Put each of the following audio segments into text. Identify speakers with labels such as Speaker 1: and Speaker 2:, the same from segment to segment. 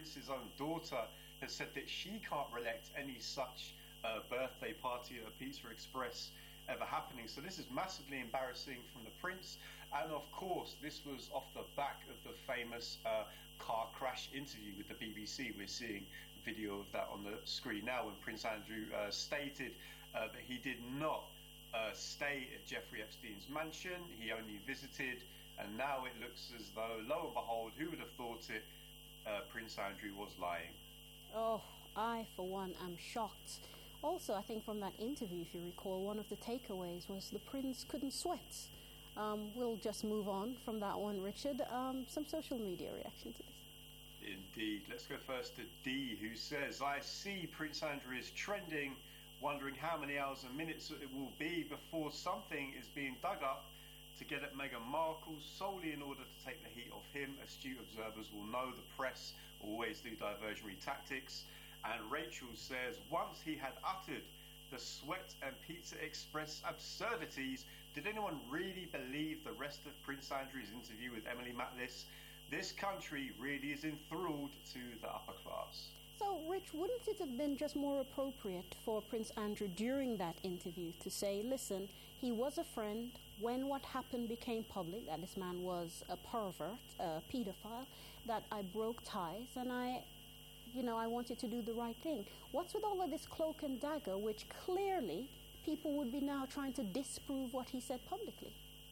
Speaker 1: prince's own daughter has said that she can't recollect any such birthday party at a Pizza Express ever happening. So this is massively embarrassing from the prince. And of course, this was off the back of the famous car crash interview with the BBC. We're seeing video of that on the screen now, when Prince Andrew stated that he did not stay at Jeffrey Epstein's mansion. He only visited, and now it looks as though, lo and behold, who would have thought it, Prince Andrew was lying.
Speaker 2: Oh, I, for one, am shocked. Also, I think from that interview, if you recall, one of the takeaways was the prince couldn't sweat. We'll just move on from that one, Richard. Some social media reaction to this.
Speaker 1: Indeed. Let's go first to D, who says, I see Prince Andrew is trending, wondering how many hours and minutes it will be before something is being dug up to get at Meghan Markle, solely in order to take the heat off him. Astute observers will know the press always do diversionary tactics. And Rachel says, once he had uttered the Sweat and Pizza Express absurdities, did anyone really believe the rest of Prince Andrew's interview with Emily Matlis? This country really is enthralled to the upper class.
Speaker 2: So, Rich, wouldn't it have been just more appropriate for Prince Andrew during that interview to say, listen, he was a friend when what happened became public, that this man was a pervert, a paedophile, that I broke ties and I wanted to do the right thing. What's with all of this cloak and dagger, which clearly people would be now trying to disprove what he said publicly?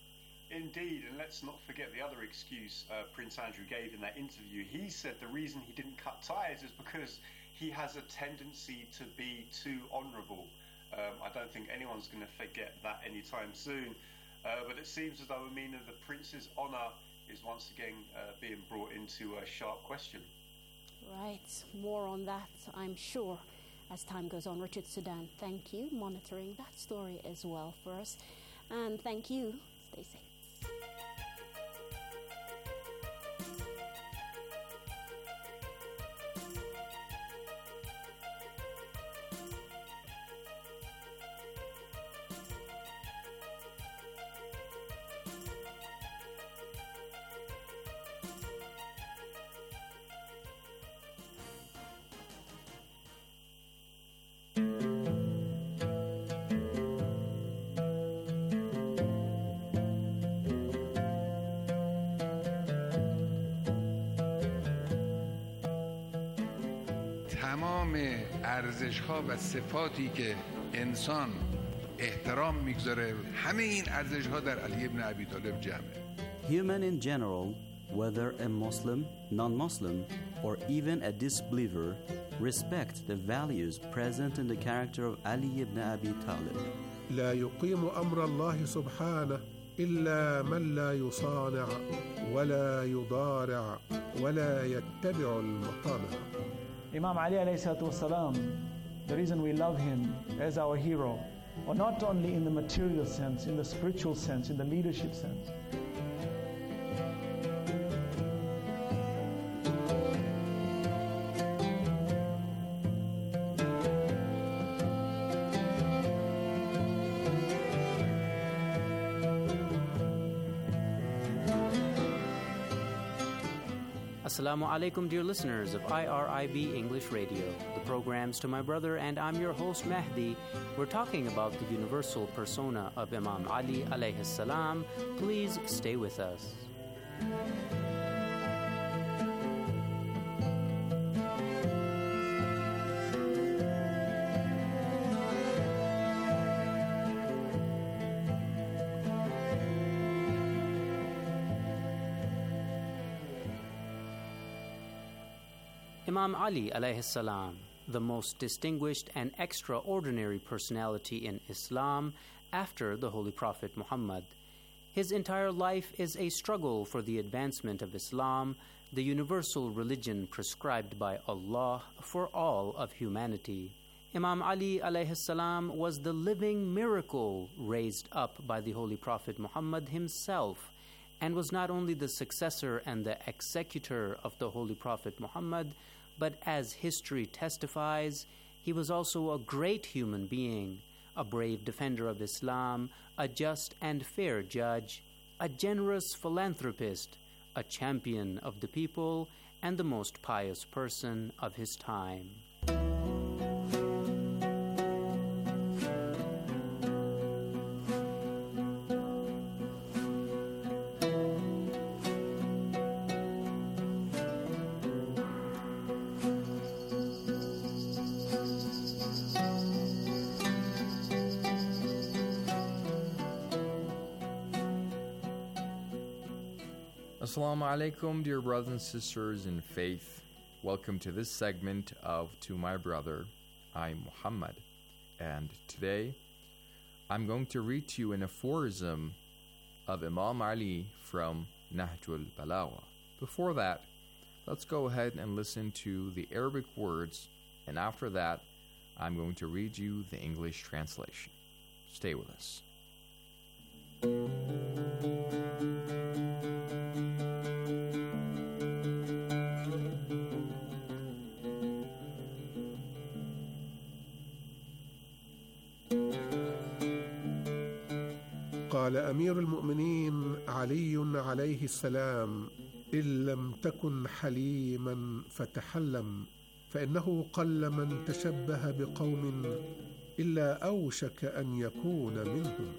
Speaker 1: Indeed, and let's not forget the other excuse Prince Andrew gave in that interview. He said the reason he didn't cut ties is because he has a tendency to be too honourable. I don't think anyone's going to forget that anytime soon. But it seems as though the prince's honour is once again being brought into a sharp question.
Speaker 2: Right, more on that, I'm sure, as time goes on. Richard Sudan, thank you, monitoring that story as well for us. And thank you. Stay safe.
Speaker 3: تمام ارزش‌ها و صفاتی که انسان احترام میگذاره، همه این ارزش‌ها در علی ابن ابی طالب جمعه.
Speaker 4: Human in general, whether a Muslim, non-Muslim, or even a disbeliever, respect the values present in the character of Ali ibn Abi Talib.
Speaker 5: لا يقيم أمر الله سبحانه إلا من لا يصانع ولا يضارع ولا يتبع المطامع.
Speaker 6: Imam Ali alayhi salatu wasalam, the reason we love him as our hero, or not only in the material sense, in the spiritual sense, in the leadership sense.
Speaker 7: Assalamu alaikum, dear listeners of IRIB English Radio. The program's To My Brother, and I'm your host Mahdi. We're talking about the universal persona of Imam Ali alayhi salam. Please stay with us. Imam Ali alayhi salam, the most distinguished and extraordinary personality in Islam after the Holy Prophet Muhammad. His entire life is a struggle for the advancement of Islam, the universal religion prescribed by Allah for all of humanity. Imam Ali alayhi salam was the living miracle raised up by the Holy Prophet Muhammad himself, and was not only the successor and the executor of the Holy Prophet Muhammad, but as history testifies, he was also a great human being, a brave defender of Islam, a just and fair judge, a generous philanthropist, a champion of the people, and the most pious person of his time.
Speaker 8: Assalamu alaikum, dear brothers and sisters in faith. Welcome to this segment of To My Brother, I'm Muhammad. And today, I'm going to read to you an aphorism of Imam Ali from Nahjul Balagha. Before that, let's go ahead and listen to the Arabic words, and after that, I'm going to read you the English translation. Stay with us.
Speaker 5: قال أمير المؤمنين علي عليه السلام: إن لم تكن حليما فتحلم، فإنه قل من تشبه بقوم إلا أوشك أن يكون منهم.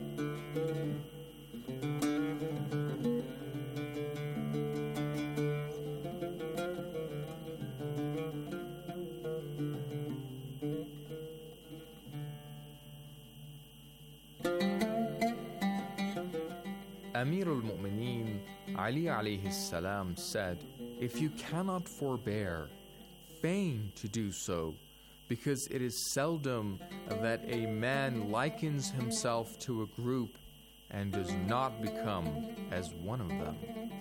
Speaker 8: Amir al-Mu'mineen Ali alayhi salam said, "If you cannot forbear, feign to do so, because it is seldom that a man likens himself to a group and does not become as one of them."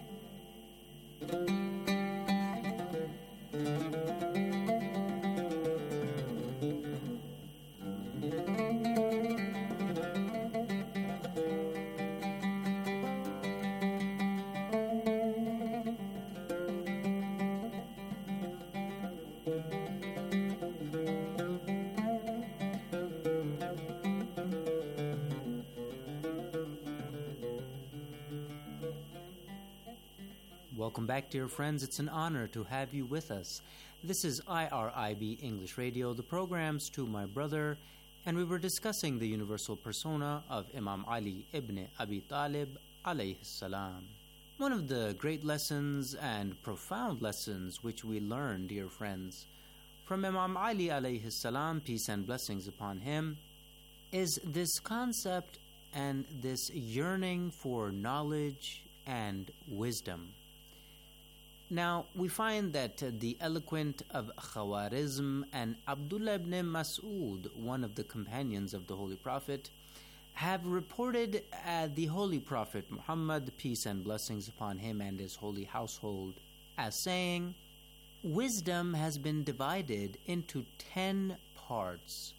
Speaker 7: Welcome back, dear friends. It's an honor to have you with us. This is IRIB English Radio, the program's To My Brother, and we were discussing the universal persona of Imam Ali ibn Abi Talib alayhi salam. One of the great lessons and profound lessons which we learn, dear friends, from Imam Ali alayhi salam, peace and blessings upon him, is this concept and this yearning for knowledge and wisdom. Now, we find that the eloquent of Khawarizm and Abdullah ibn Mas'ud, one of the companions of the Holy Prophet, have reported the Holy Prophet Muhammad, peace and blessings upon him and his holy household, as saying, "Wisdom has been divided into 10 parts,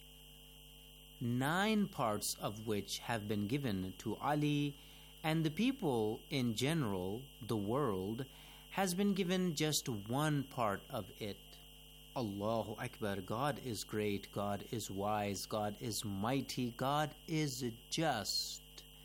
Speaker 7: 9 parts of which have been given to Ali, and the people in general, the world, has been given just 1 part of it. Allahu Akbar, God is great, God is wise, God is mighty, God is just."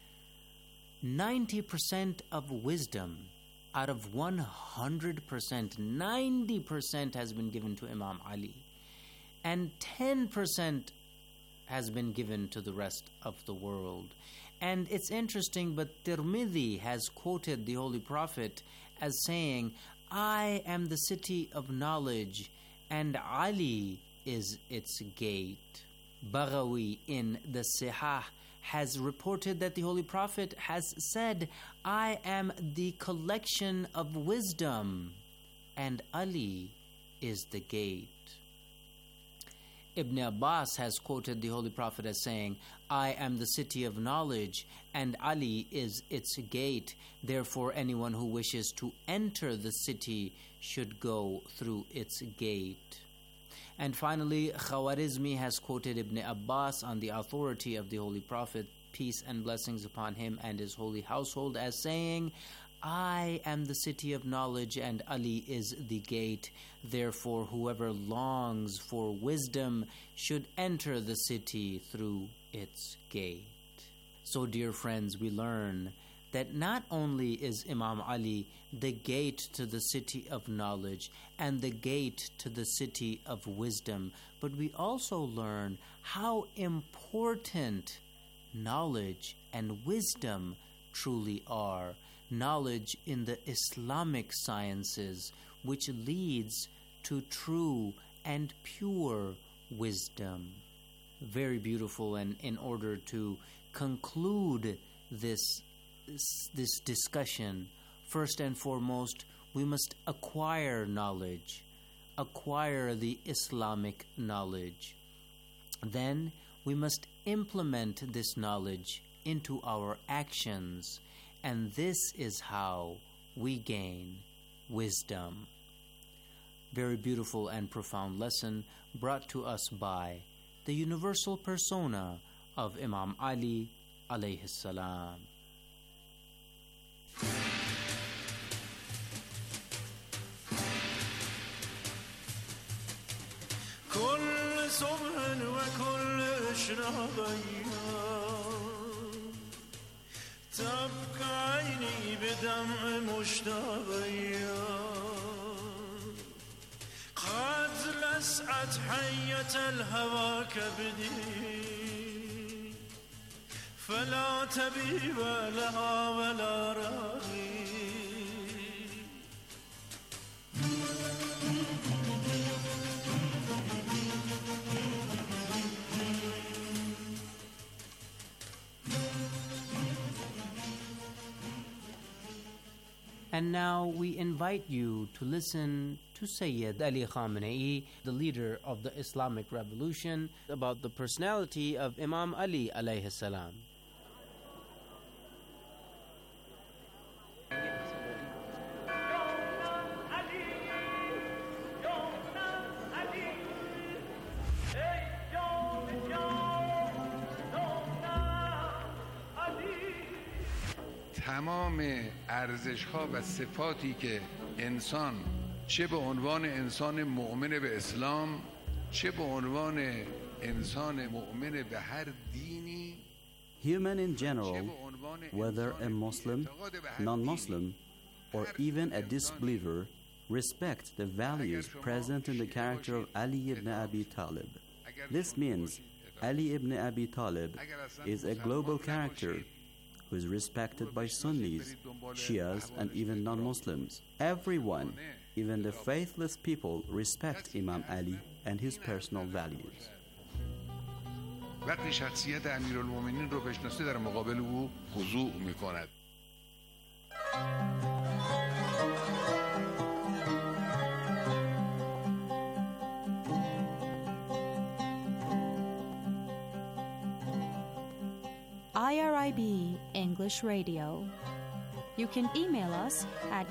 Speaker 7: 90% of wisdom out of 100%, 90% has been given to Imam Ali, and 10% has been given to the rest of the world. And it's interesting, but Tirmidhi has quoted the Holy Prophet as saying, "I am the city of knowledge, and Ali is its gate." Baghawi in the Sihah has reported that the Holy Prophet has said, "I am the collection of wisdom, and Ali is the gate." Ibn Abbas has quoted the Holy Prophet as saying, "I am the city of knowledge, and Ali is its gate. Therefore, anyone who wishes to enter the city should go through its gate." And finally, Khawarizmi has quoted Ibn Abbas on the authority of the Holy Prophet, peace and blessings upon him and his holy household, as saying, "I am the city of knowledge, and Ali is the gate. Therefore, whoever longs for wisdom should enter the city through its gate." So, dear friends, we learn that not only is Imam Ali the gate to the city of knowledge and the gate to the city of wisdom, but we also learn how important knowledge and wisdom truly are. Knowledge in the Islamic sciences, which leads to true and pure wisdom. Very beautiful, and in order to conclude this discussion, first and foremost, we must acquire knowledge, acquire the Islamic knowledge. Then we must implement this knowledge into our actions, and this is how we gain wisdom. Very beautiful and profound lesson brought to us by the universal persona of Imam Ali alayhi salam.
Speaker 9: كل صبح وكل إشراق تبكى عيني بدمع مشتاق قد لسعت حية الهوى كبدي فلا تبيب لها ولا راغي
Speaker 7: And now we invite you to listen to Sayyid Ali Khamenei, the leader of the Islamic Revolution, about the personality of Imam Ali alayhi salam.
Speaker 3: تمام ارزش‌ها و صفاتی که انسان چه به عنوان انسان مؤمن به اسلام چه به عنوان انسان مؤمن به هر دینی
Speaker 4: Human in general, whether a Muslim, non-Muslim, or even a disbeliever, respect the values present in the character of Ali ibn Abi Talib. This means Ali ibn Abi Talib is a global character who is respected by Sunnis, Shias, and even non-Muslims. Everyone, even the faithless people, respect Imam Ali and his personal values.
Speaker 3: وقتی شخصیت امیرالمومنین رو بشناسه در مقابل او خضوع میکند.
Speaker 10: IRIB English Radio. You can email us at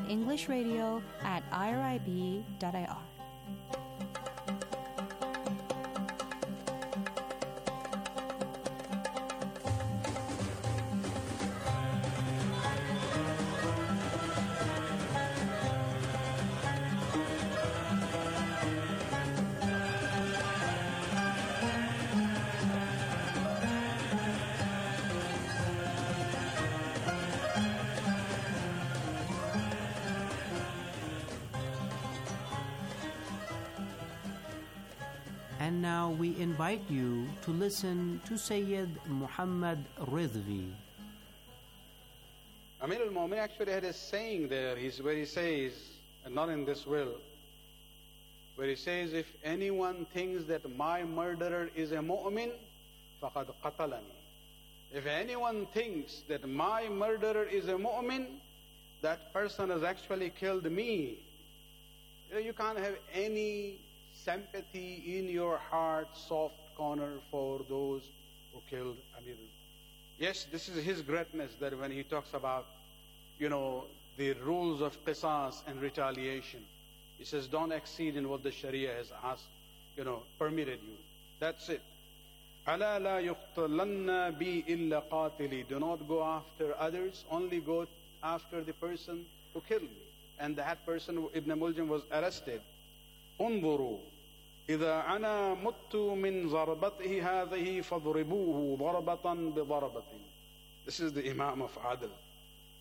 Speaker 10: englishradio@irib.ir.
Speaker 7: And now we invite you to listen to Sayyid Muhammad Ridvi.
Speaker 11: Amir al-Mu'min actually had a saying there, where he says, and not in this will, where he says, if anyone thinks that my murderer is a mu'min, faqad qatalani. If anyone thinks that my murderer is a mu'min, that person has actually killed me. You can't have any sympathy in your heart, soft corner for those who killed Amir. Yes, this is his greatness, that when he talks about, the rules of qisas and retaliation, he says, don't exceed in what the Sharia has asked, permitted you. That's it. أَلَا لَا يُقْتَلَنَّ بِي إِلَّا قَاتِلِي. Do not go after others, only go after the person who killed me. And that person, Ibn Muljam, was arrested. انظروا إذا أنا مت من ضربته هذه فاضربوه ضربة بضربة. This is the Imam of Adl.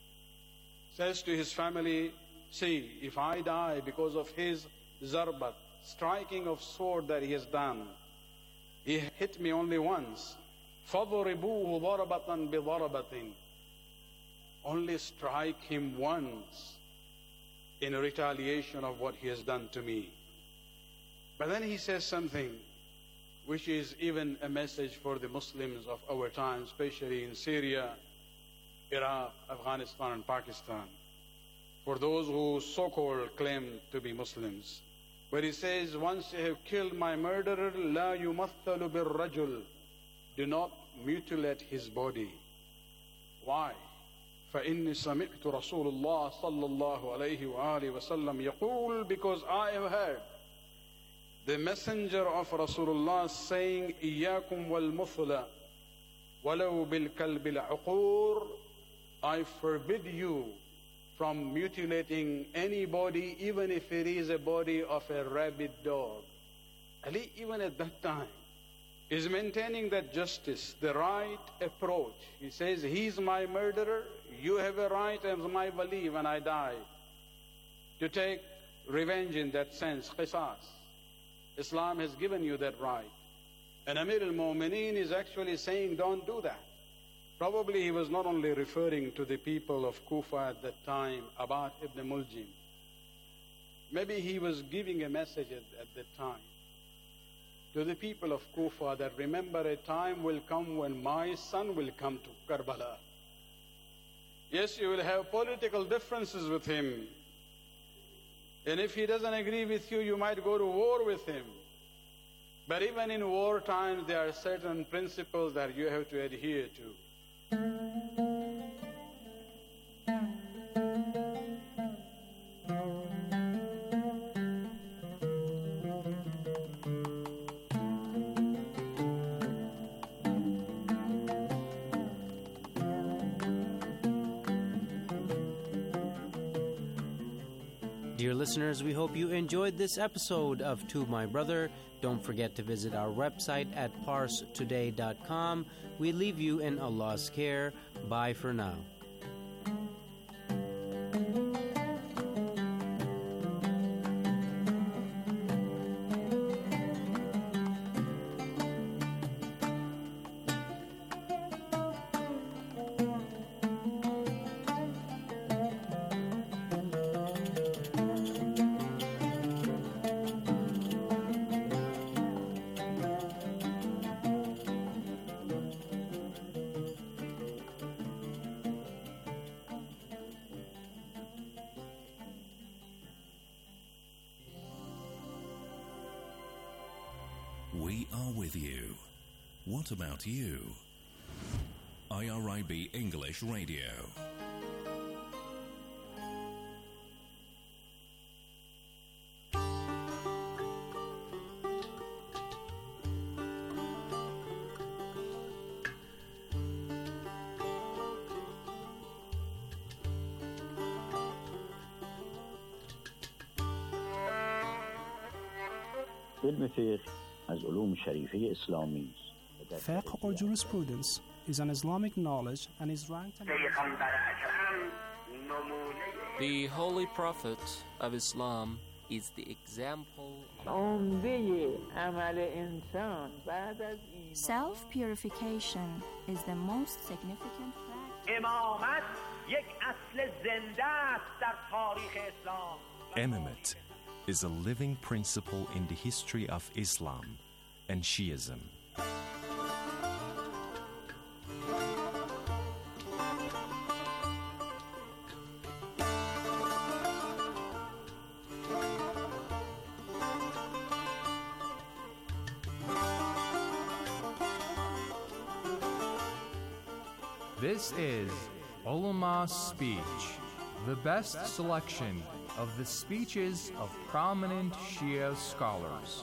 Speaker 11: says to his family, see, if I die because of his zarbat, striking of sword that he has done, he hit me only once. فَضُرِبُوهُ ضَرَبَةً بِضَرَبَةٍ. Only strike him once in retaliation of what he has done to me. But then he says something which is even a message for the Muslims of our time, especially in Syria, Iraq, Afghanistan, and Pakistan, for those who so-called claim to be Muslims, where he says, once you have killed my murderer, لَا يُمَثَّلُ بِالرَّجُلِ, do not mutilate his body. Why? فإني سمعت رسول الله صلى الله عليه وآله وسلم يقول, because I have heard the messenger of Rasulullah saying, إياكم والمثل ولو بالكلب العقور, I forbid you from mutilating any body, even if it is a body of a rabid dog. Ali, even at that time, is maintaining that justice, the right approach. He says, he's my murderer, you have a right as my wali when I die to take revenge in that sense, qisas. Islam has given you that right. And Amir al-Mu'mineen is actually saying, don't do that. Probably he was not only referring to the people of Kufa at that time, Abbad ibn Muljim. Maybe he was giving a message at that time to the people of Kufa that remember, a time will come when my son will come to Karbala. Yes, you will have political differences with him. And if he doesn't agree with you, you might go to war with him. But even in war times, there are certain principles that you have to adhere to.
Speaker 7: Dear listeners, we hope you enjoyed this episode of To My Brother. Don't forget to visit our website at parstoday.com. We leave you in Allah's care. Bye for now.
Speaker 12: We are with you. What about you? IRIB English Radio.
Speaker 13: علم فقه از علوم شریفه اسلامی است.
Speaker 14: Fiqh or jurisprudence is an Islamic knowledge and is ranked
Speaker 15: The Holy Prophet of Islam is the example
Speaker 10: Self-purification is the most significant fact.
Speaker 16: Imamate is a living principle in the history of Islam and Shiism.
Speaker 8: This is Ulama's Speech, the best selection of the speeches of prominent Shia scholars.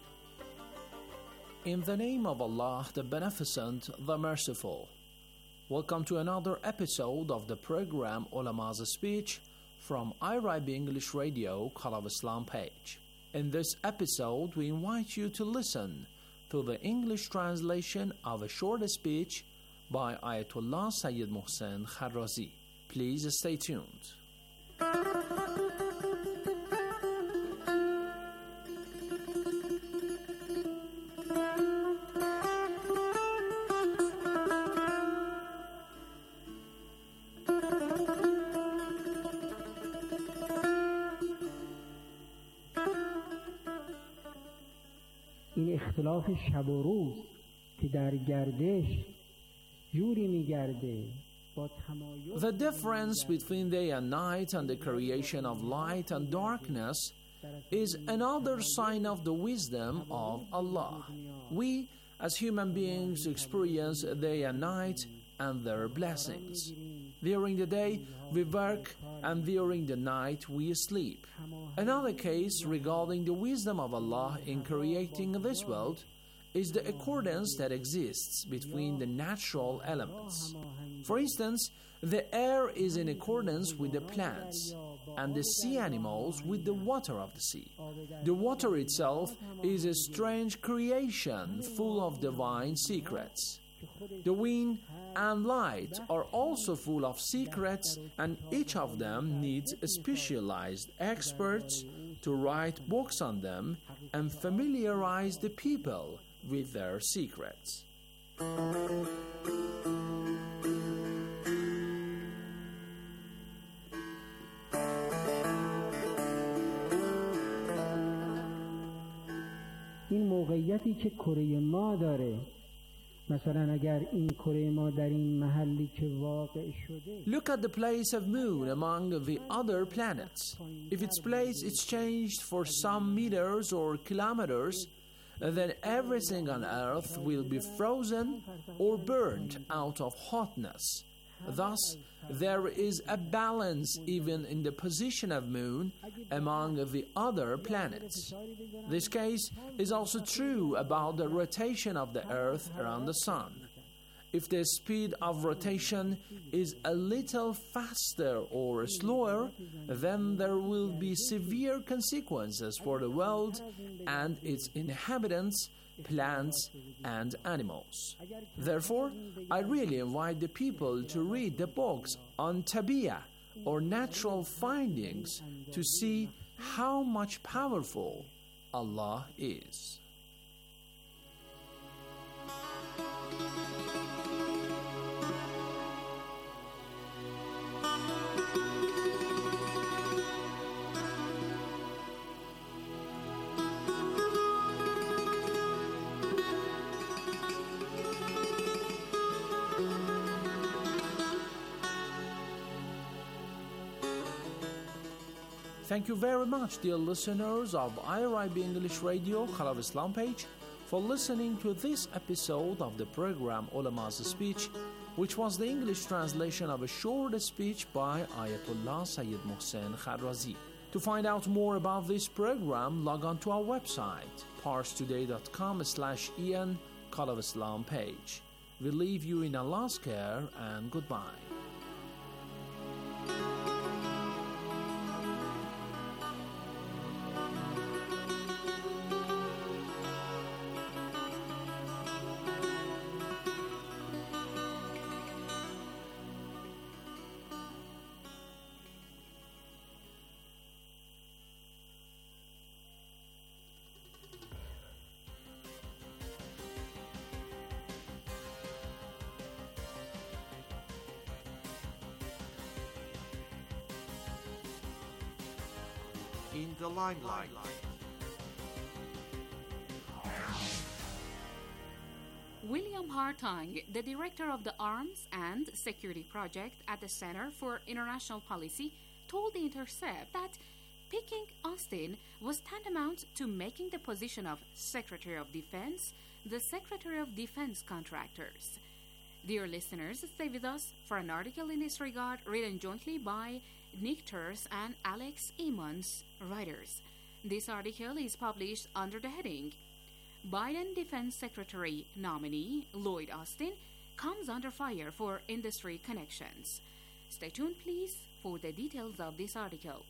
Speaker 17: In the name of Allah, the Beneficent, the Merciful. Welcome to another episode of the program Ulama's Speech from IRIB English Radio Call of Islam page. In this episode, we invite you to listen to the English translation of a short speech by Ayatollah Sayyid Mohsen Kharrazi. Please stay tuned.
Speaker 18: این اختلاف شب و روز که در گردش جوری میگرده با تمایز
Speaker 17: The difference between day and night and the creation of light and darkness is another sign of the wisdom of Allah. We as human beings experience day and night and their blessings. During the day we work and during the night we sleep. Another case regarding the wisdom of Allah in creating this world is the accordance that exists between the natural elements. For instance, the air is in accordance with the plants, and the sea animals with the water of the sea. The water itself is a strange creation full of divine secrets. The wind and light are also full of secrets, and each of them needs specialized experts to write books on them and familiarize the people with their secrets.
Speaker 18: این موقعیتی که کره ما داره مثلا اگر این کره ما در این محلی که واقع شده
Speaker 17: Look at the place of Moon among the other planets. If its place is changed for some meters or kilometers, then everything on Earth will be frozen or burned out of hotness. Thus, there is a balance even in the position of Moon among the other planets. This case is also true about the rotation of the Earth around the Sun. If the speed of rotation is a little faster or slower, then there will be severe consequences for the world and its inhabitants, plants and animals. Therefore, I really invite the people to read the books on Tabiyah or natural findings to see how much powerful Allah is. Thank you very much, dear listeners of IRIB English Radio Call of Islam page, for listening to this episode of the program Ulama's Speech, which was the English translation of a short speech by Ayatollah Sayyid Mohsen Kharrazi. To find out more about this program, log on to our website, parstoday.com/en Call of Islam page. We leave you in Allah's care and goodbye.
Speaker 19: In the limelight.
Speaker 20: William Hartung, the director of the Arms and Security Project at the Center for International Policy, told The Intercept that picking Austin was tantamount to making the position of Secretary of Defense the Secretary of Defense contractors. Dear listeners, stay with us for an article in this regard written jointly by Nick Turse and Alex Emmons, writers. This article is published under the heading Biden Defense Secretary nominee Lloyd Austin comes under fire for industry connections. Stay tuned, please, for the details of this article.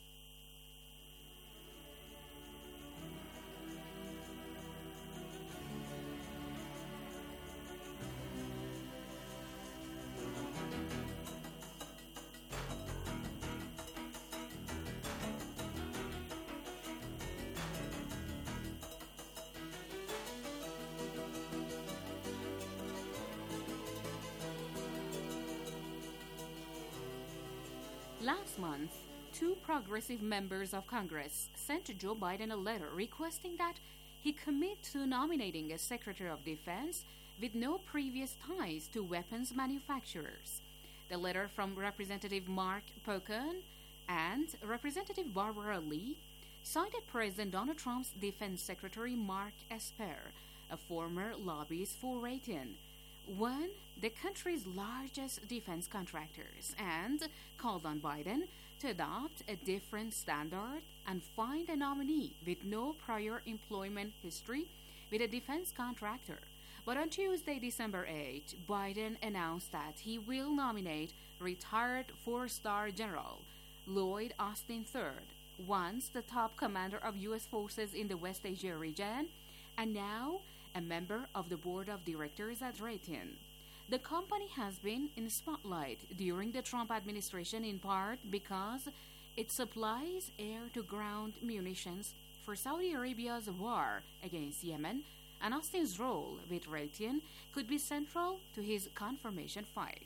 Speaker 20: Last month, two progressive members of Congress sent Joe Biden a letter requesting that he commit to nominating a Secretary of Defense with no previous ties to weapons manufacturers. The letter from Representative Mark Pocan and Representative Barbara Lee cited President Donald Trump's Defense Secretary Mark Esper, a former lobbyist for Raytheon, one the country's largest defense contractors, and called on Biden to adopt a different standard and find a nominee with no prior employment history with a defense contractor. But on Tuesday, December 8, Biden announced that he will nominate retired four-star General Lloyd Austin III, once the top commander of U.S. forces in the West Asia region, and now a member of the board of directors at Raytheon. The company has been in the spotlight during the Trump administration in part because it supplies air-to-ground munitions for Saudi Arabia's war against Yemen, and Austin's role with Raytheon could be central to his confirmation fight.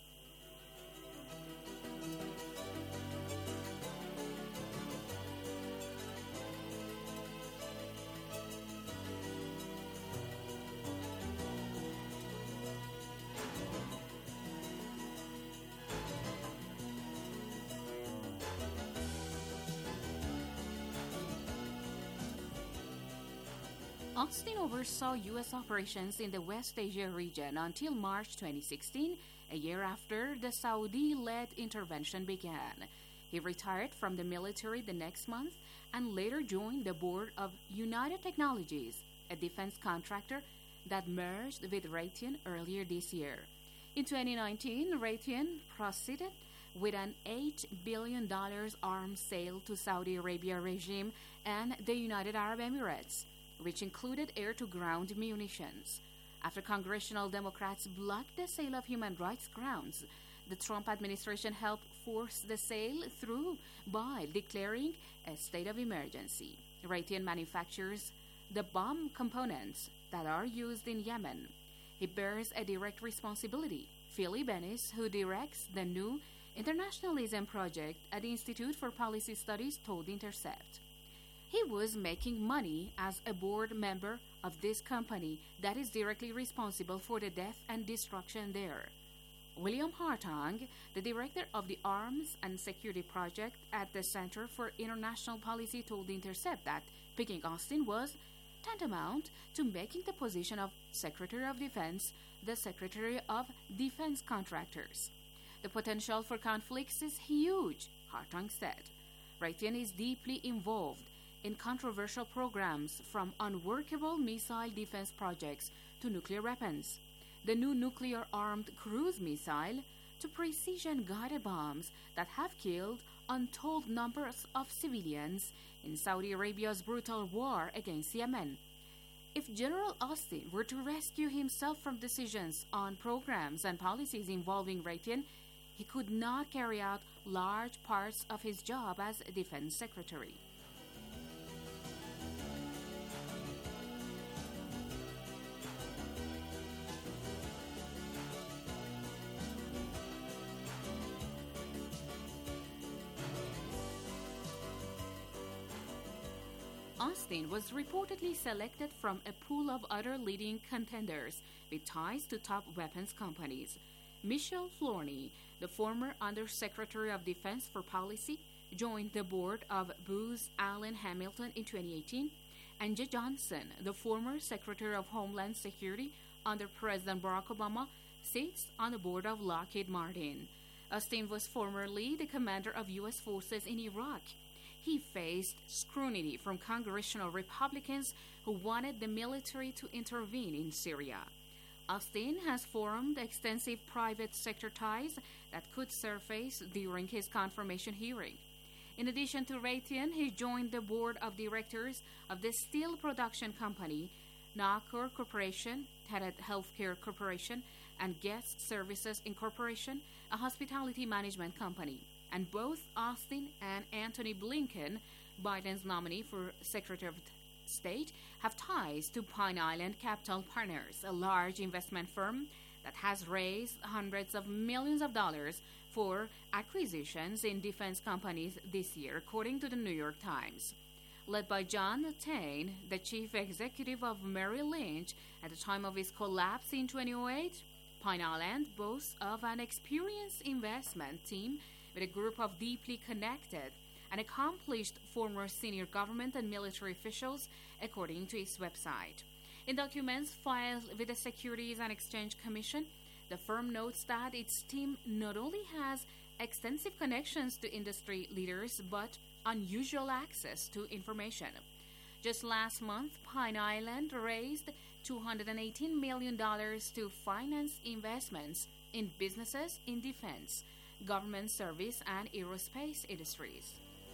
Speaker 20: Austin oversaw U.S. operations in the West Asia region until March 2016, a year after the Saudi-led intervention began. He retired from the military the next month and later joined the board of United Technologies, a defense contractor that merged with Raytheon earlier this year. In 2019, Raytheon proceeded with an $8 billion arms sale to Saudi Arabia regime and the United Arab Emirates, which included air-to-ground munitions. After congressional Democrats blocked the sale of human rights grounds, the Trump administration helped force the sale through by declaring a state of emergency. Raytheon manufactures the bomb components that are used in Yemen. He bears a direct responsibility. Philly Bennis, who directs the new internationalism project at the Institute for Policy Studies, told The Intercept. He was making money as a board member of this company that is directly responsible for the death and destruction there. William Hartung, the director of the Arms and Security Project at the Center for International Policy, told The Intercept that picking Austin was tantamount to making the position of Secretary of Defense the Secretary of Defense Contractors. The potential for conflicts is huge, Hartung said. Raytheon is deeply involved in controversial programs from unworkable missile defense projects to nuclear weapons, the new nuclear-armed cruise missile to precision-guided bombs that have killed untold numbers of civilians in Saudi Arabia's brutal war against Yemen. If General Austin were to rescue himself from decisions on programs and policies involving Raytheon, he could not carry out large parts of his job as Defense Secretary. Austin was reportedly selected from a pool of other leading contenders with ties to top weapons companies. Michelle Flourney, the former Undersecretary of Defense for Policy, joined the board of Booz Allen Hamilton in 2018, and Jeh Johnson, the former Secretary of Homeland Security under President Barack Obama, sits on the board of Lockheed Martin. Austin was formerly the commander of U.S. forces in Iraq. He faced scrutiny from congressional Republicans who wanted the military to intervene in Syria. Austin has formed extensive private sector ties that could surface during his confirmation hearing. In addition to Raytheon, he joined the board of directors of the steel production company Nacor Corporation, Tenet Healthcare Corporation, and Guest Services Incorporation, a hospitality management company. And both Austin and Antony Blinken, Biden's nominee for Secretary of State, have ties to Pine Island Capital Partners, a large investment firm that has raised hundreds of millions of dollars for acquisitions in defense companies this year, according to the New York Times. Led by John Tain, the chief executive of Merrill Lynch at the time of its collapse in 2008, Pine Island boasts of an experienced investment team with a group of deeply connected and accomplished former senior government and military officials, according to its website. In documents filed with the Securities and Exchange Commission, the firm notes that its team not only has extensive connections to industry leaders, but unusual access to information. Just last month, Pine Island raised $218 million to finance investments in businesses in defense, government service, and aerospace industries.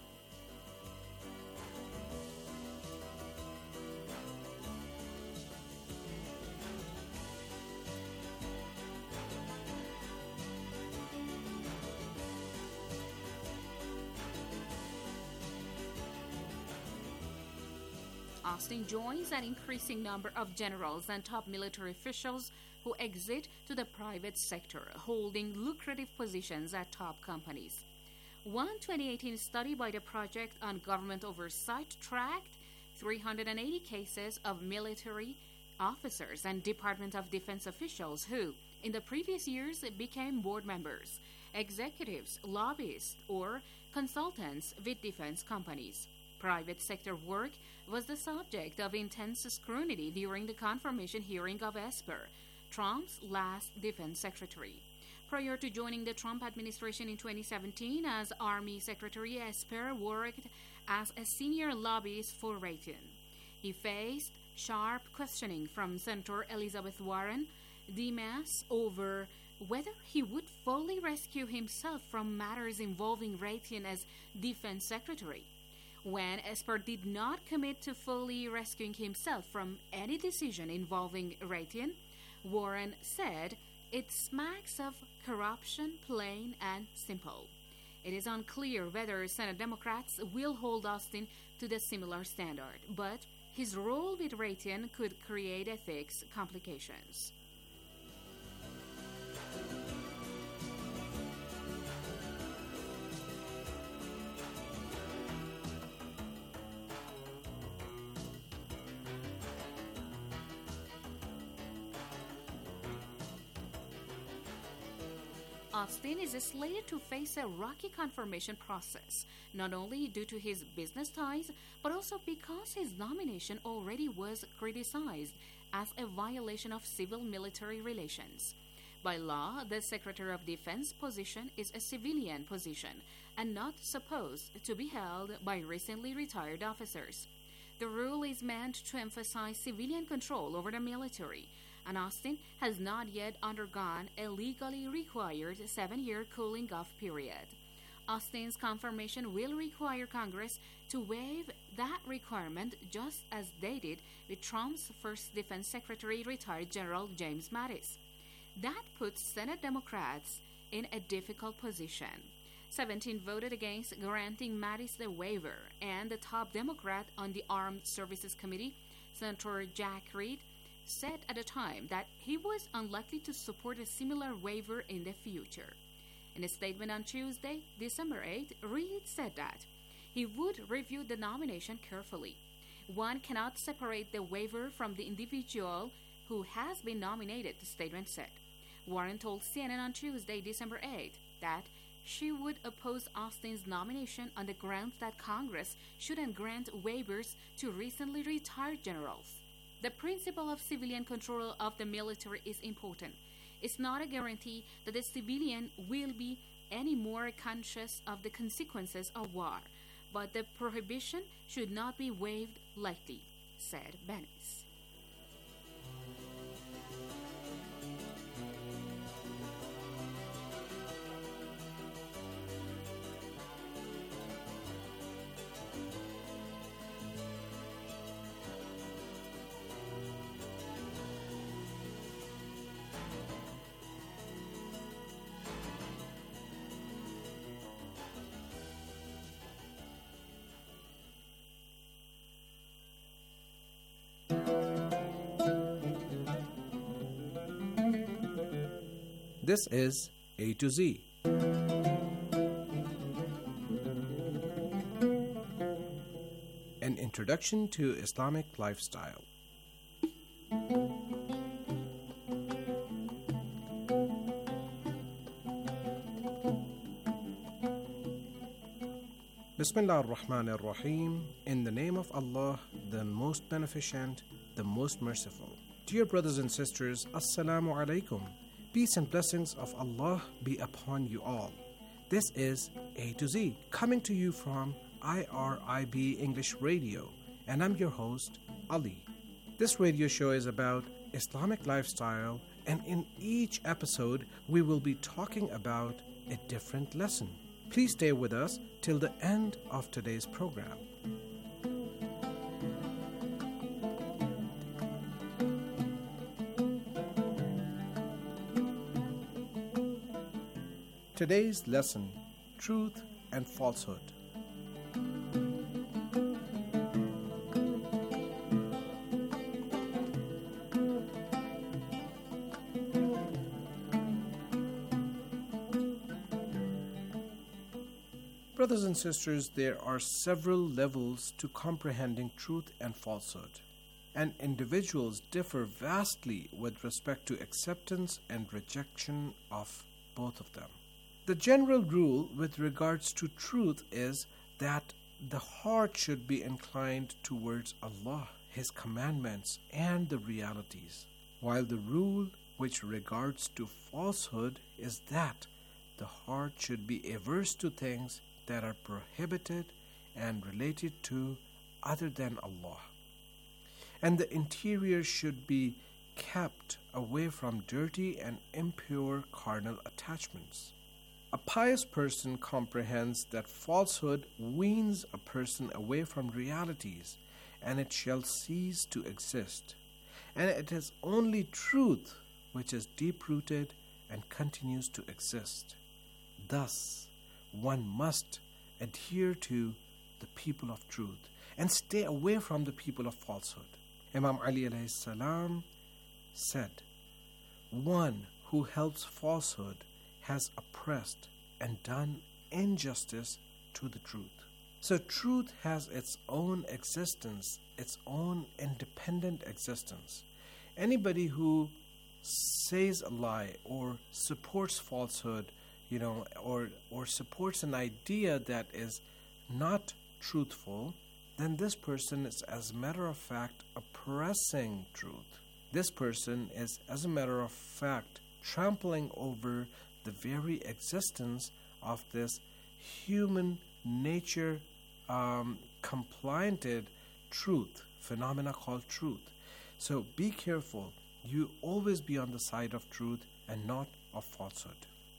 Speaker 20: Austin joins an increasing number of generals and top military officials who exit to the private sector, holding lucrative positions at top companies. One 2018 study by the Project on Government Oversight tracked 380 cases of military officers and Department of Defense officials who, in the previous years, became board members, executives, lobbyists, or consultants with defense companies. Private sector work was the subject of intense scrutiny during the confirmation hearing of Esper, Trump's last defense secretary. Prior to joining the Trump administration in 2017 as Army Secretary, Esper worked as a senior lobbyist for Raytheon. He faced sharp questioning from Senator Elizabeth Warren, DMS, over whether he would fully rescue himself from matters involving Raytheon as defense secretary. When Esper did not commit to fully rescuing himself from any decision involving Raytheon, Warren said it smacks of corruption, plain and simple. It is unclear whether Senate Democrats will hold Austin to the similar standard, but his role with Raytheon could create ethics complications. Austin is slated to face a rocky confirmation process, not only due to his business ties, but also because his nomination already was criticized as a violation of civil-military relations. By law, the Secretary of Defense position is a civilian position and not supposed to be held by recently retired officers. The rule is meant to emphasize civilian control over the military, and Austin has not yet undergone a legally required 7-year cooling-off period. Austin's confirmation will require Congress to waive that requirement, just as they did with Trump's first defense secretary, retired General James Mattis. That puts Senate Democrats in a difficult position. 17 voted against granting Mattis the waiver, and the top Democrat on the Armed Services Committee, Senator Jack Reed, said at the time that he was unlikely to support a similar waiver in the future. In a statement on Tuesday, December 8, Reed said that he would review the nomination carefully. One cannot separate the waiver from the individual who has been nominated, the statement said. Warren told CNN on Tuesday, December 8, that she would oppose Austin's nomination on the grounds that Congress shouldn't grant waivers to recently retired generals. The principle of civilian control of the military is important. It's not a guarantee that the civilian will be any more conscious of the consequences of war, but the prohibition should not be waived lightly, said Bennis.
Speaker 21: This is A to Z. An introduction to Islamic lifestyle. Bismillah ar-Rahman ar-Rahim. In the name of Allah, the most beneficent, the most merciful. Dear brothers and sisters, Assalamu alaikum. Peace and blessings of Allah be upon you all. This is A to Z, coming to you from IRIB English Radio, and I'm your host, Ali. This radio show is about Islamic lifestyle, and in each episode, we will be talking about a different lesson. Please stay with us till the end of today's program. Today's lesson, Truth and Falsehood. Brothers and sisters, there are several levels to comprehending truth and falsehood, and individuals differ vastly with respect to acceptance and rejection of both of them. The general rule with regards to truth is that the heart should be inclined towards Allah, His commandments, and the realities, while the rule which regards to falsehood is that the heart should be averse to things that are prohibited and related to other than Allah. And the interior should be kept away from dirty and impure carnal attachments. A pious person comprehends that falsehood weans a person away from realities, and it shall cease to exist. And it is only truth which is deep-rooted and continues to exist. Thus, one must adhere to the people of truth and stay away from the people of falsehood. Imam Ali alayhi salam said, "One who helps falsehood has oppressed and done injustice to the truth." So truth has its own existence, its own independent existence. Anybody who says a lie or supports falsehood, or supports an idea that is not truthful, then this person is, as a matter of fact, oppressing truth. This person is, as a matter of fact, trampling over the very existence of this human nature complianted truth, phenomena called truth. So be careful. You always be on the side of truth and not of falsehood.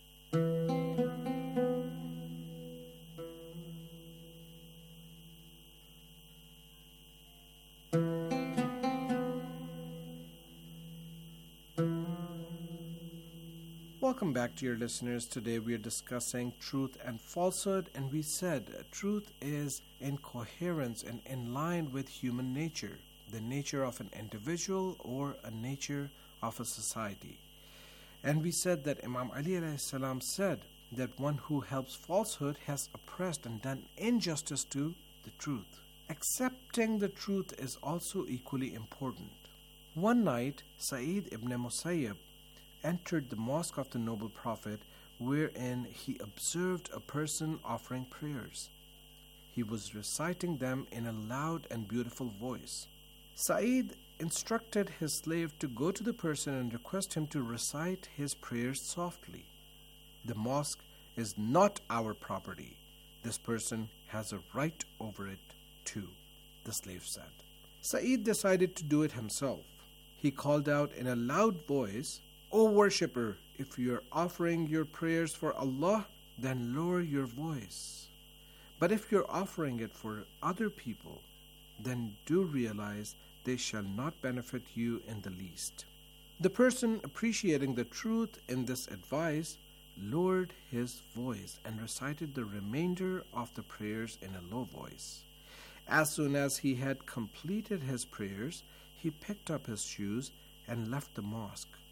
Speaker 21: Welcome back, dear listeners. Today we are discussing truth and falsehood, and we said truth is in coherence and in line with human nature, the nature of an individual or a nature of a society. And we said that Imam Ali alayhi salam said that one who helps falsehood has oppressed and done injustice to the truth. Accepting the truth is also equally important. One night, Sa'id ibn Musayyib entered the mosque of the noble prophet, wherein he observed a person offering prayers. He was reciting them in a loud and beautiful voice. Sa'id instructed his slave to go to the person and request him to recite his prayers softly. "The mosque is not our property. This person has a right over it too," the slave said. Sa'id decided to do it himself. He called out in a loud voice, "O worshipper, if you are offering your prayers for Allah, then lower your voice. But if you are offering it for other people, then do realize they shall not benefit you in the least." The person, appreciating the truth in this advice, lowered his voice and recited the remainder of the prayers in a low voice. As soon as he had completed his prayers, he picked up his shoes and left the mosque.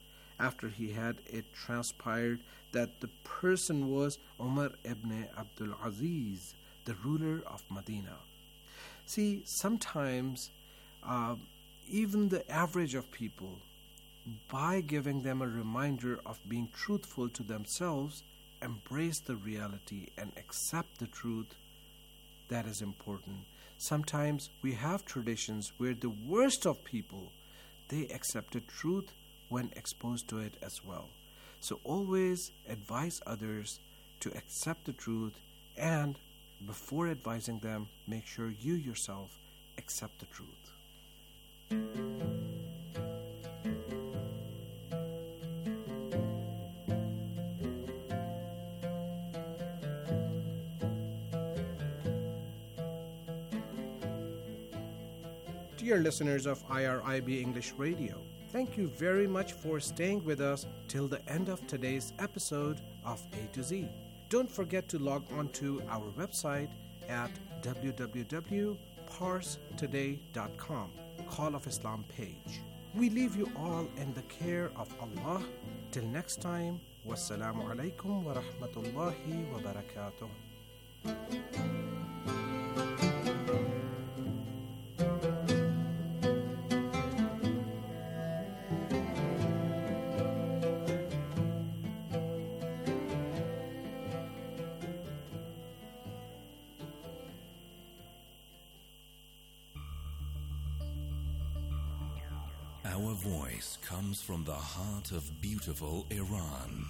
Speaker 21: after he had it transpired that the person was Umar ibn Abdul Aziz, the ruler of Medina. See, sometimes even the average of people, by giving them a reminder of being truthful to themselves, embrace the reality and accept the truth. That is important. Sometimes we have traditions where the worst of people, they accepted truth when exposed to it as well. So always advise others to accept the truth, and before advising them, make sure you yourself accept the truth. Dear listeners of IRIB English Radio, thank you very much for staying with us till the end of today's episode of A to Z. Don't forget to log on to our website at www.parstoday.com, Call of Islam page. We leave you all in the care of Allah. Till next time, wassalamu alaikum wa rahmatullahi wa barakatuh.
Speaker 12: Our voice comes from the heart of beautiful Iran.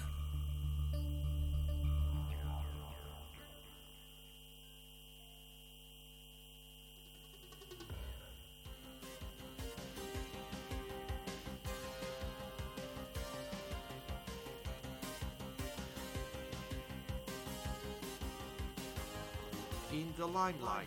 Speaker 19: In the limelight.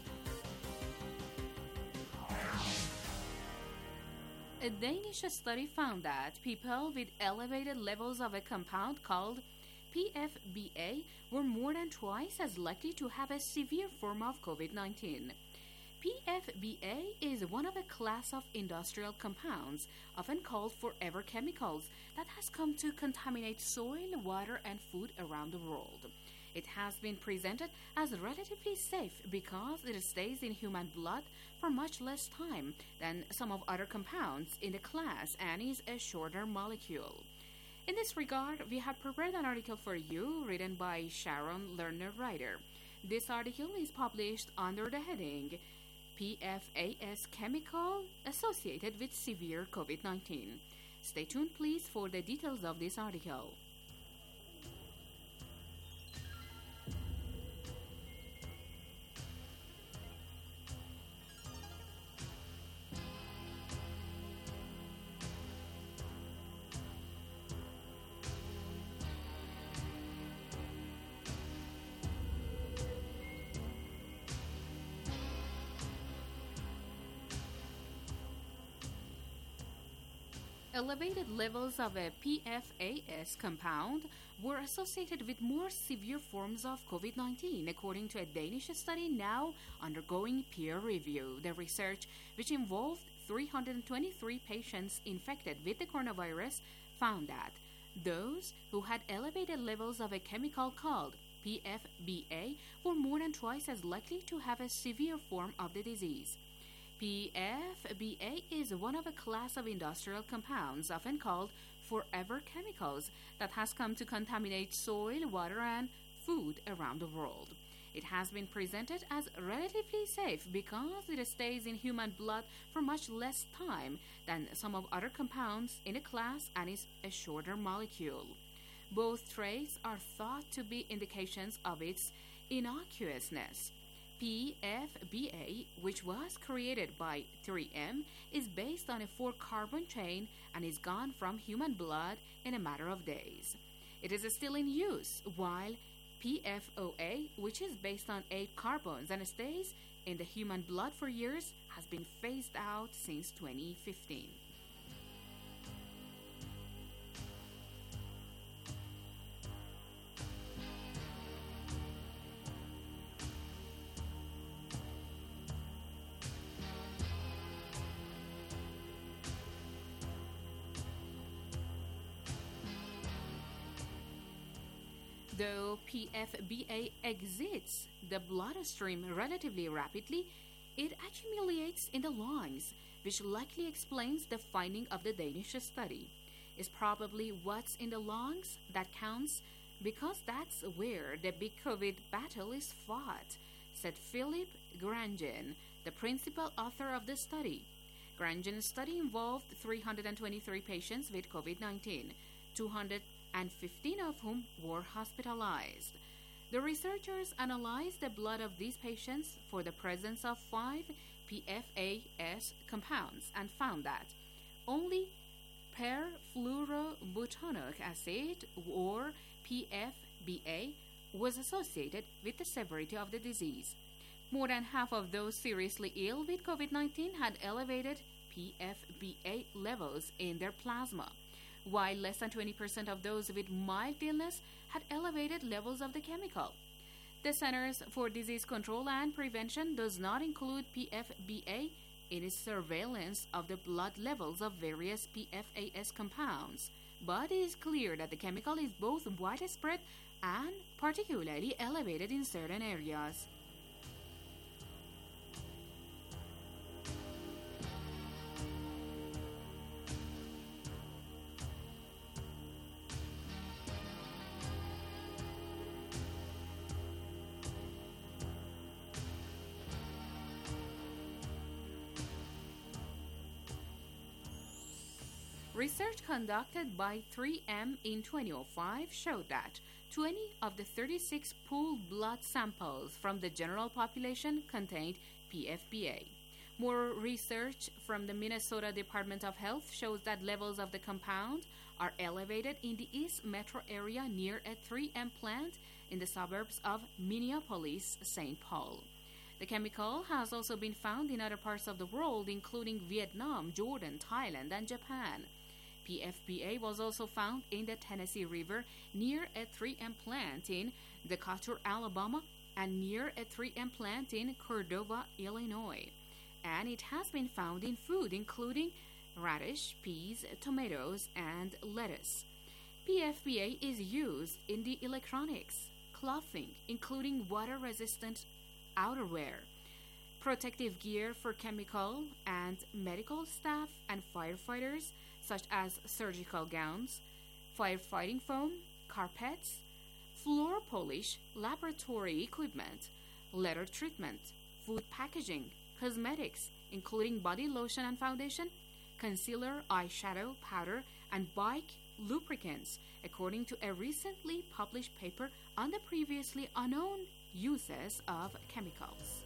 Speaker 20: A Danish study found that people with elevated levels of a compound called PFBA were more than twice as likely to have a severe form of COVID-19. PFBA is one of a class of industrial compounds, often called forever chemicals, that has come to contaminate soil, water, and food around the world. It has been presented as relatively safe because it stays in human blood for much less time than some of other compounds in the class and is a shorter molecule. In this regard, we have prepared an article for you written by Sharon Lerner-Ryder. This article is published under the heading PFAS Chemical Associated with Severe COVID-19. Stay tuned, please, for the details of this article. Elevated levels of a PFAS compound were associated with more severe forms of COVID-19, according to a Danish study now undergoing peer review. The research, which involved 323 patients infected with the coronavirus, found that those who had elevated levels of a chemical called PFBA were more than twice as likely to have a severe form of the disease. PFBA is one of a class of industrial compounds, often called forever chemicals, that has come to contaminate soil, water, and food around the world. It has been presented as relatively safe because it stays in human blood for much less time than some of other compounds in the class and is a shorter molecule. Both traits are thought to be indications of its innocuousness. PFBA, which was created by 3M, is based on a 4-carbon chain and is gone from human blood in a matter of days. It is still in use, while PFOA, which is based on 8 carbons and stays in the human blood for years, has been phased out since 2015. Though PFBA exits the bloodstream relatively rapidly, it accumulates in the lungs, which likely explains the finding of the Danish study. It's probably what's in the lungs that counts, because that's where the big COVID battle is fought, said Philip Grandjean, the principal author of the study. Grandjean's study involved 323 patients with COVID-19, 215 of whom were hospitalized. The researchers analyzed the blood of these patients for the presence of 5 PFAS compounds and found that only perfluorobutanoic acid, or PFBA, was associated with the severity of the disease. More than half of those seriously ill with COVID-19 had elevated PFBA levels in their plasma, while less than 20% of those with mild illness had elevated levels of the chemical. The Centers for Disease Control and Prevention does not include PFBA in its surveillance of the blood levels of various PFAS compounds, but it is clear that the chemical is both widespread and particularly elevated in certain areas. Research conducted by 3M in 2005 showed that 20 of the 36 pooled blood samples from the general population contained PFBA. More research from the Minnesota Department of Health shows that levels of the compound are elevated in the East Metro area near a 3M plant in the suburbs of Minneapolis, St. Paul. The chemical has also been found in other parts of the world, including Vietnam, Jordan, Thailand, and Japan. PFBA was also found in the Tennessee River near a 3M plant in Decatur, Alabama, and near a 3M plant in Cordova, Illinois. And it has been found in food, including radish, peas, tomatoes, and lettuce. PFBA is used in the electronics, clothing, including water-resistant outerwear, protective gear for chemical and medical staff and firefighters, such as surgical gowns, firefighting foam, carpets, floor polish, laboratory equipment, leather treatment, food packaging, cosmetics, including body lotion and foundation, concealer, eyeshadow, powder, and bike lubricants, according to a recently published paper on the previously unknown uses of chemicals.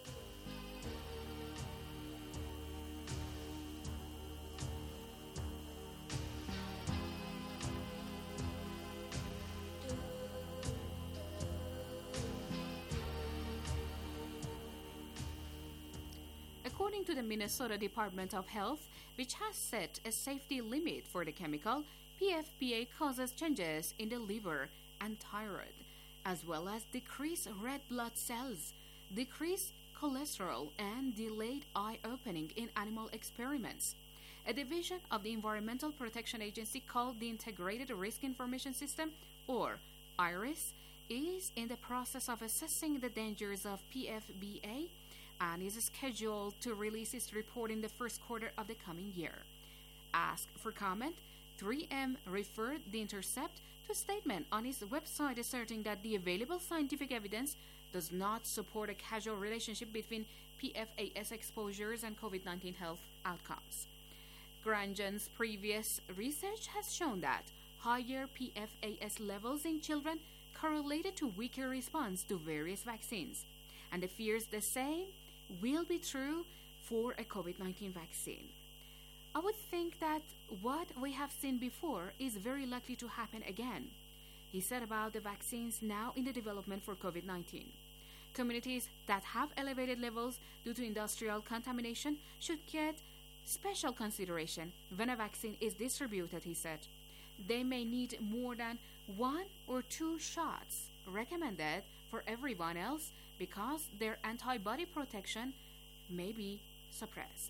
Speaker 20: According to the Minnesota Department of Health, which has set a safety limit for the chemical, PFBA causes changes in the liver and thyroid, as well as decreased red blood cells, decreased cholesterol, and delayed eye opening in animal experiments. A division of the Environmental Protection Agency called the Integrated Risk Information System, or IRIS, is in the process of assessing the dangers of PFBA and is scheduled to release its report in the first quarter of the coming year. Asked for comment, 3M referred The Intercept to a statement on its website asserting that the available scientific evidence does not support a causal relationship between PFAS exposures and COVID-19 health outcomes. Grandjean's previous research has shown that higher PFAS levels in children correlated to weaker response to various vaccines, and it fears the same will be true for a COVID-19 vaccine. I would think that what we have seen before is very likely to happen again, he said about the vaccines now in the development for COVID-19. Communities that have elevated levels due to industrial contamination should get special consideration when a vaccine is distributed, he said. They may need more than 1 or 2 shots recommended for everyone else because their antibody protection may be suppressed.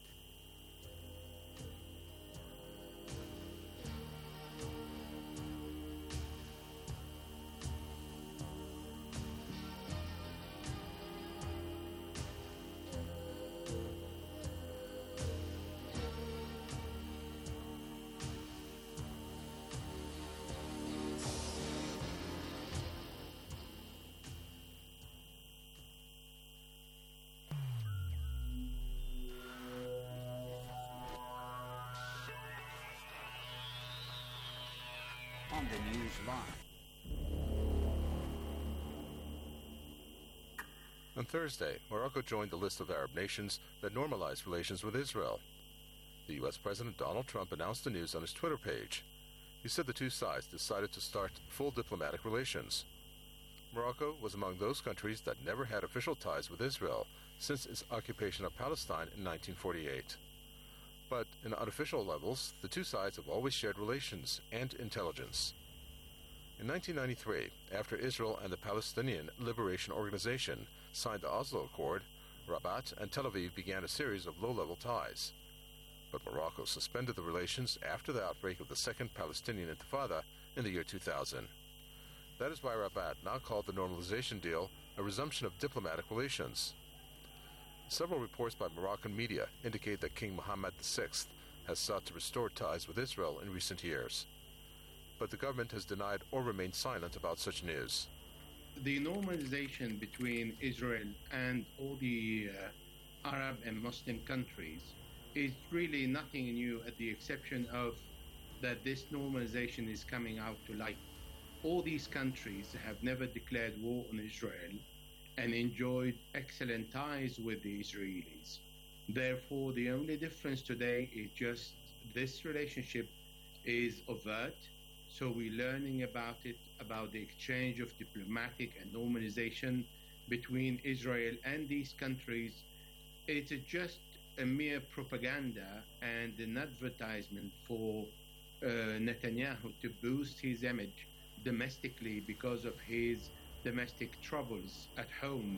Speaker 1: the news live.
Speaker 22: On Thursday, Morocco joined the list of Arab nations that normalized relations with Israel. The U.S. President Donald Trump announced the news on his Twitter page. He said the two sides decided to start full diplomatic relations. Morocco was among those countries that never had official ties with Israel since its occupation of Palestine in 1948. But in unofficial levels, the two sides have always shared relations and intelligence. In 1993, after Israel and the Palestinian Liberation Organization signed the Oslo Accord, Rabat and Tel Aviv began a series of low-level ties. But Morocco suspended the relations after the outbreak of the Second Palestinian Intifada in the year 2000. That is why Rabat now called the normalization deal a resumption of diplomatic relations. Several reports by Moroccan media indicate that King Mohammed VI has sought to restore ties with Israel in recent years. But the government has denied or remained silent about such news.
Speaker 23: The normalization between Israel and all the Arab and Muslim countries is really nothing new, at the exception of that this normalization is coming out to light. All these countries have never declared war on Israel and enjoyed excellent ties with the Israelis. Therefore, the only difference today is just this relationship is overt, so we're learning about it, about the exchange of diplomatic and normalization between Israel and these countries. It's just a mere propaganda and an advertisement for Netanyahu to boost his image domestically because of his domestic troubles at home.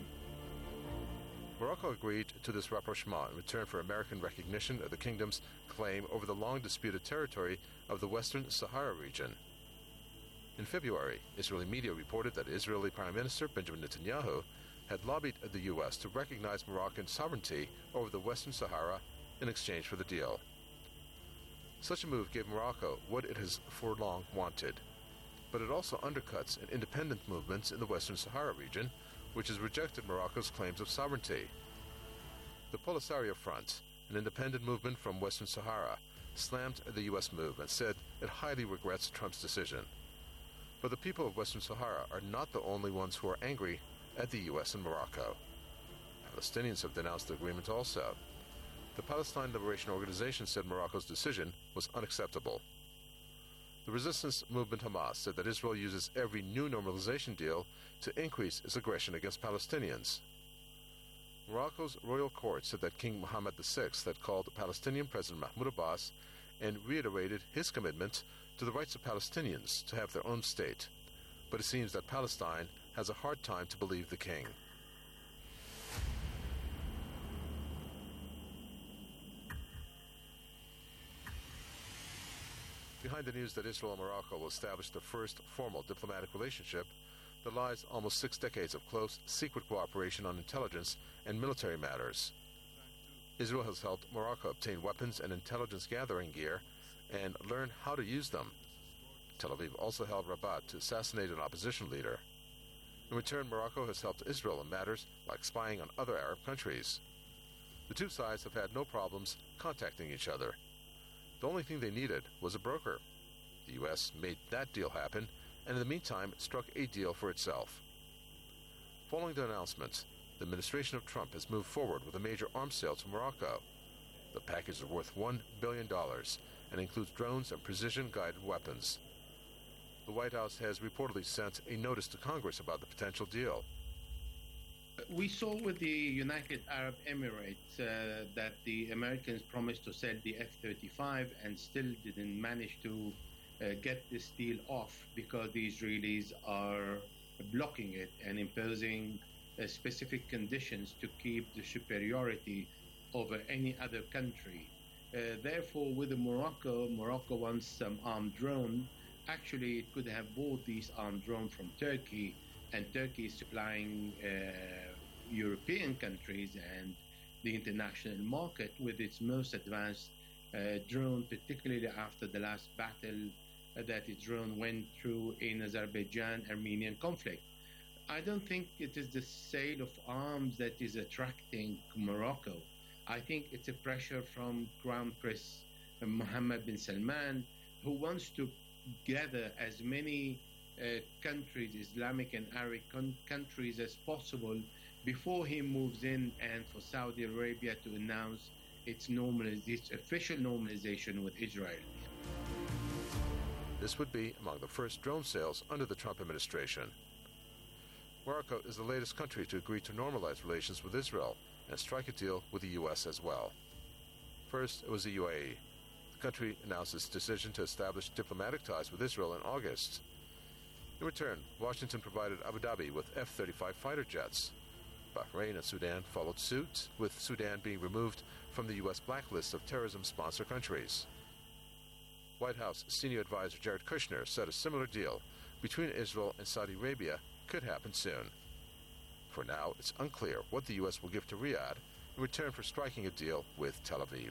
Speaker 22: Morocco agreed to this rapprochement in return for American recognition of the kingdom's claim over the long-disputed territory of the Western Sahara region. In February, Israeli media reported that Israeli Prime Minister Benjamin Netanyahu had lobbied the U.S. to recognize Moroccan sovereignty over the Western Sahara in exchange for the deal. Such a move gave Morocco what it has for long wanted, but it also undercuts an independent movement in the Western Sahara region, which has rejected Morocco's claims of sovereignty. The Polisario Front, an independent movement from Western Sahara, slammed the U.S. move and said it highly regrets Trump's decision. But the people of Western Sahara are not the only ones who are angry at the U.S. and Morocco. Palestinians have denounced the agreement also. The Palestine Liberation Organization said Morocco's decision was unacceptable. The resistance movement Hamas said that Israel uses every new normalization deal to increase its aggression against Palestinians. Morocco's royal court said that King Mohammed VI had called Palestinian President Mahmoud Abbas and reiterated his commitment to the rights of Palestinians to have their own state. But it seems that Palestine has a hard time to believe the king. Behind the news that Israel and Morocco will establish the first formal diplomatic relationship, there lies almost 6 decades of close, secret cooperation on intelligence and military matters. Israel has helped Morocco obtain weapons and intelligence gathering gear and learn how to use them. Tel Aviv also helped Rabat to assassinate an opposition leader. In return, Morocco has helped Israel in matters like spying on other Arab countries. The two sides have had no problems contacting each other. The only thing they needed was a broker. The U.S. made that deal happen, and in the meantime struck a deal for itself. Following the announcement, the administration of Trump has moved forward with a major arms sale to Morocco. The package is worth $1 billion and includes drones and precision-guided weapons. The White House has reportedly sent a notice to Congress about the potential deal.
Speaker 23: We saw with the United Arab Emirates that the Americans promised to sell the F-35 and still didn't manage to get this deal off because the Israelis are blocking it and imposing specific conditions to keep the superiority over any other country. Therefore, with Morocco wants some armed drone. Actually, it could have bought these armed drones from Turkey, and Turkey is supplying European countries and the international market with its most advanced drone, particularly after the last battle that its drone went through in Azerbaijan-Armenian conflict. I don't think it is the sale of arms that is attracting Morocco. I think it's a pressure from Crown Prince Mohammed bin Salman, who wants to gather as many countries, Islamic and Arab countries, as possible before he moves in, and for Saudi Arabia to announce its official normalization with Israel.
Speaker 22: This would be among the first drone sales under the Trump administration. Morocco is the latest country to agree to normalize relations with Israel and strike a deal with the U.S. as well. First, it was the UAE. The country announced its decision to establish diplomatic ties with Israel in August. In return, Washington provided Abu Dhabi with F-35 fighter jets. Bahrain and Sudan followed suit, with Sudan being removed from the U.S. blacklist of terrorism sponsor countries. White House senior advisor Jared Kushner said a similar deal between Israel and Saudi Arabia could happen soon. For now, it's unclear what the U.S. will give to Riyadh in return for striking a deal with Tel Aviv.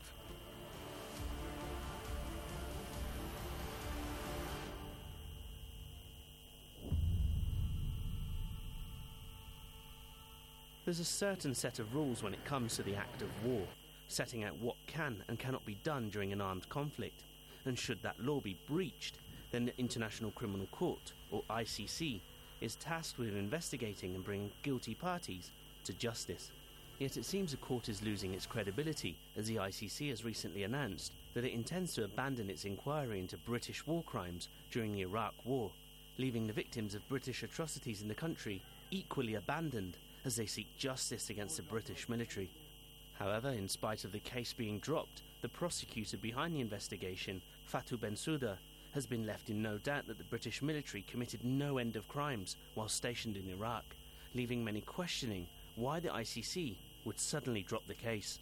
Speaker 2: There's a certain set of rules when it comes to the act of war, setting out what can and cannot be done during an armed conflict, and should that law be breached, then the International Criminal Court, or ICC, is tasked with investigating and bringing guilty parties to justice. Yet it seems the court is losing its credibility, as the ICC has recently announced that it intends to abandon its inquiry into British war crimes during the Iraq War, leaving the victims of British atrocities in the country equally abandoned as they seek justice against the British military. However, in spite of the case being dropped, the prosecutor behind the investigation, Fatou Bensouda, has been left in no doubt that the British military committed no end of crimes while stationed in Iraq, leaving many questioning why the ICC would suddenly drop the case.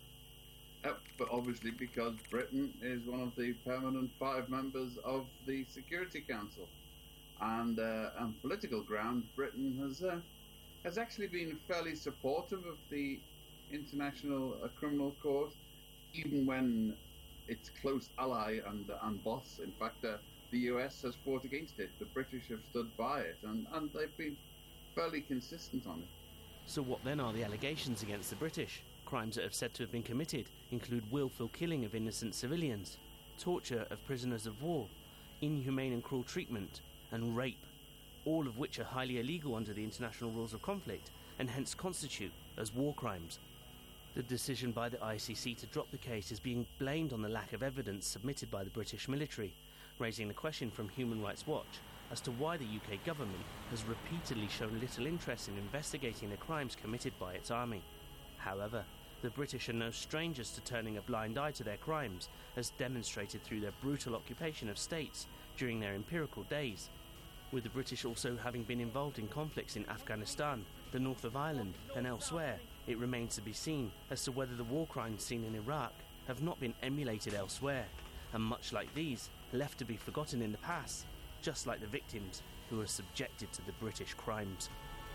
Speaker 1: But obviously because Britain is one of the permanent 5 members of the Security Council, and on political ground, Britain has actually been fairly supportive of the International Criminal Court, even when its close ally and boss, in fact, the US has fought against it. The British have stood by it, and they've been fairly consistent on it.
Speaker 2: So what then are the allegations against the British? Crimes that have said to have been committed include willful killing of innocent civilians, torture of prisoners of war, inhumane and cruel treatment, and rape, all of which are highly illegal under the international rules of conflict and hence constitute as war crimes. The decision by the ICC to drop the case is being blamed on the lack of evidence submitted by the British military, raising the question from Human Rights Watch as to why the UK government has repeatedly shown little interest in investigating the crimes committed by its army. However, the British are no strangers to turning a blind eye to their crimes, as demonstrated through their brutal occupation of states during their imperial days, with the British also having been involved in conflicts in Afghanistan, the north of Ireland and elsewhere. It remains to be seen as to whether the war crimes seen in Iraq have not been emulated elsewhere, and much like these, left to be forgotten in the past, just like the victims who were subjected to the British crimes.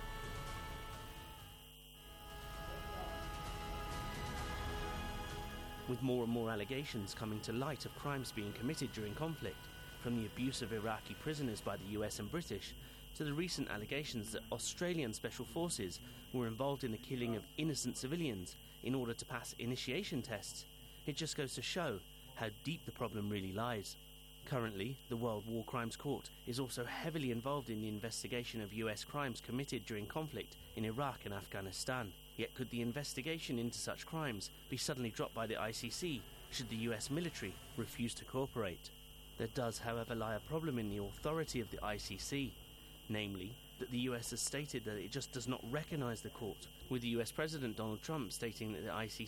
Speaker 2: With more and more allegations coming to light of crimes being committed during conflict, from the abuse of Iraqi prisoners by the US and British, to the recent allegations that Australian special forces were involved in the killing of innocent civilians in order to pass initiation tests, it just goes to show how deep the problem really lies. Currently, the World War Crimes Court is also heavily involved in the investigation of US crimes committed during conflict in Iraq and Afghanistan. Yet could the investigation into such crimes be suddenly dropped by the ICC should the US military refuse to cooperate? There does, however, lie a problem in the authority of the ICC, namely that the US has stated that it just does not recognize the court, with the US President Donald Trump stating that the ICC